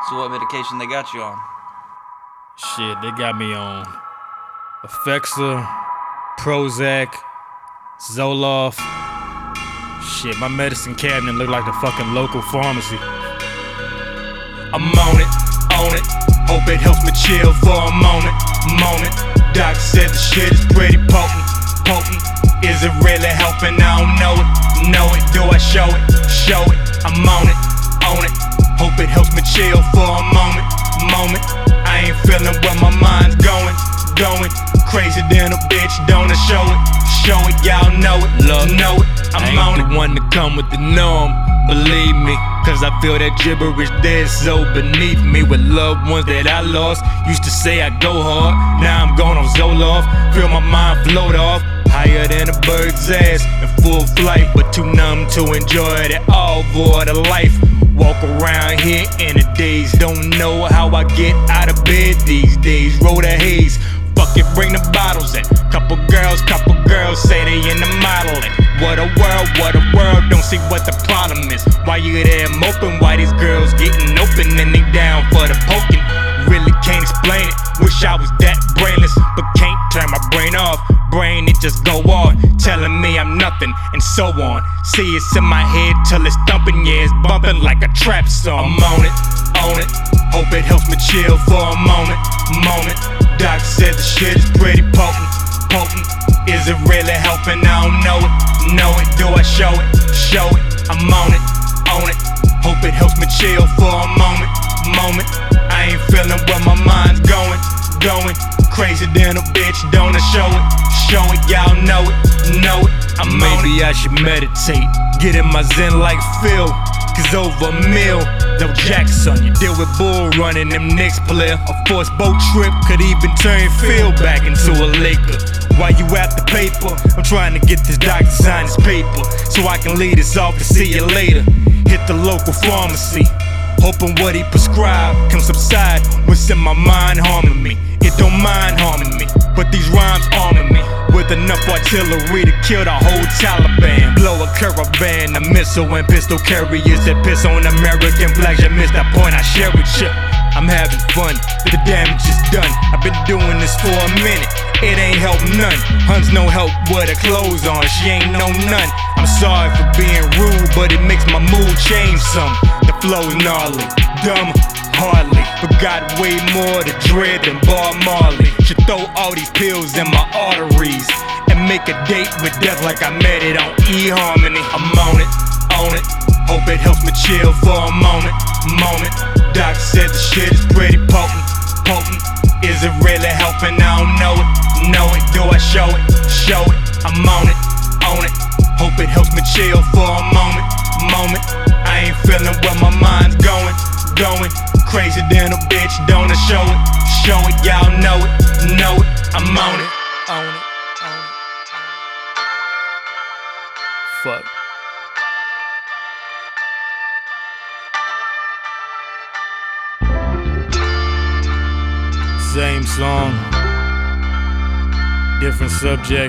So what medication they got you on? Shit, they got me on Effexor, Prozac, Zoloft. Shit, my medicine cabinet look like the fucking local pharmacy. I'm on it. Hope it helps me chill for a moment. Doc said the shit is pretty potent. Is it really helping? I don't know it. Do I show it? I'm on it. Hope it helps me chill for a moment. I ain't feeling where my mind's going. Crazy than a bitch, don't I show it, y'all know it. I'm on it. The one to come with the norm, believe me, cause I feel that gibberish dead so beneath me. With loved ones that I lost, used to say I go hard, now I'm gone on Zoloft. Feel my mind float off, higher than a bird's ass, in full flight, but too numb to enjoy it all. Void of life, walk around here in a daze, don't know how I get out of bed these days. Roll the haze, fuck it, bring the bottles in. Couple girls say they in the modeling. What a world, don't see what the problem is. Why you there moping, why these girls getting open and they down for the poking? Really can't explain it, wish I was that brainless, but can't turn my brain off. Brain, it just go on, telling me I'm nothing, and so on. See, it's in my head till it's thumping, yeah, it's bumping like a trap song. I'm on it. Hope it helps me chill for a moment. Doc said the shit is pretty potent. Is it really helping? I don't know it. Do I show it? I'm on it. Hope it helps me chill for a moment. I ain't feeling where my mind's going. Crazy than a bitch, don't I show it, y'all know it. I'm on it. Maybe I should meditate, get in my zen like Phil. Cause over a meal, no Jackson, you deal with bull running, them Knicks player. A forced boat trip could even turn Phil back into a Laker. While you at the paper, I'm trying to get this doctor to sign his paper, so I can leave this off and see you later. Hit the local pharmacy, hoping what he prescribed can subside. What's in my mind harming me, it don't mind harming me, but these rhymes arming me with enough artillery to kill the whole Taliban. Blow a caravan, a missile and pistol carriers that piss on American flags. You missed that point, I share with you. I'm having fun, the damage is done. I've been doing this for a minute, it ain't helped none. Huns no help with her clothes on, she ain't no none. I'm sorry for being rude, but it makes my mood change some. The flow's gnarly, dumb, hardly, but got way more to dread than Bob Marley. Should throw all these pills in my arteries and make a date with death like I met it on eHarmony. I'm on it. Hope it helps me chill for a moment. Doc said the shit is pretty potent. Is it really helping? I don't know it. Do I show it? I'm on it. Hope it helps me chill for a moment. I ain't feeling where my mind's going. Crazy than a bitch, don't I show it, y'all know it. I'm on it. Fuck. Same song, different subject,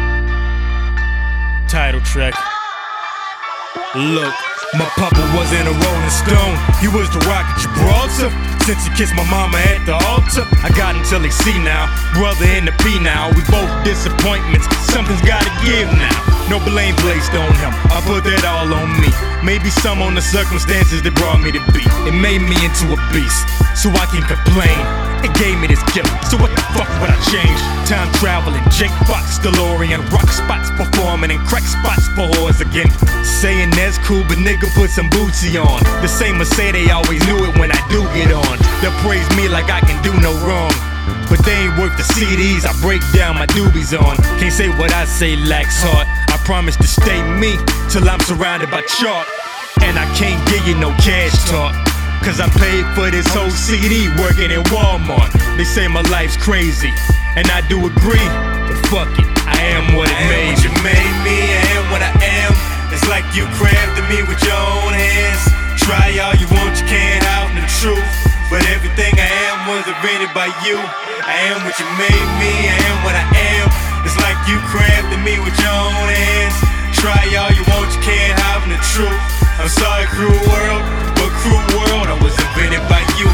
title track. Look, my papa wasn't a Rolling Stone, he was the Rock of Gibraltar. Since he kissed my mama at the altar, I got until he see now. Brother in the P now, we both disappointments. Something's gotta give now. No blame placed on him, I put that all on me. Maybe some on the circumstances that brought me to be. It made me into a beast, so I can complain. It gave me this gift, so what the fuck would I change? Time traveling, Jake Fox, DeLorean, rock spots performing and crack spots for whores again. Saying that's cool, but nigga put some bootsy on. The same as say they always knew it when I do get on. They'll praise me like I can do no wrong, but they ain't worth the CDs I break down my doobies on. Can't say what I say lacks heart. I promise to stay me till I'm surrounded by chalk. And I can't give you no cash talk, cause I paid for this whole CD working in Walmart. They say my life's crazy, and I do agree, but fuck it, I am what it made. You made me, I am what I am. It's like you crafted me with your own hands. Try all you want, you can't hide the truth, but everything I am was invented by you. I am what you made me, I am what I am. It's like you crafted me with your own hands. Try all you want, you can't hide the truth. I'm sorry, cruel world, but cruel world, I was invented by you.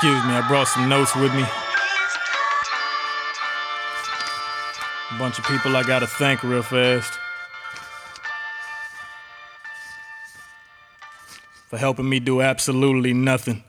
Excuse me, I brought some notes with me. A bunch of people I gotta thank real fast for helping me do absolutely nothing.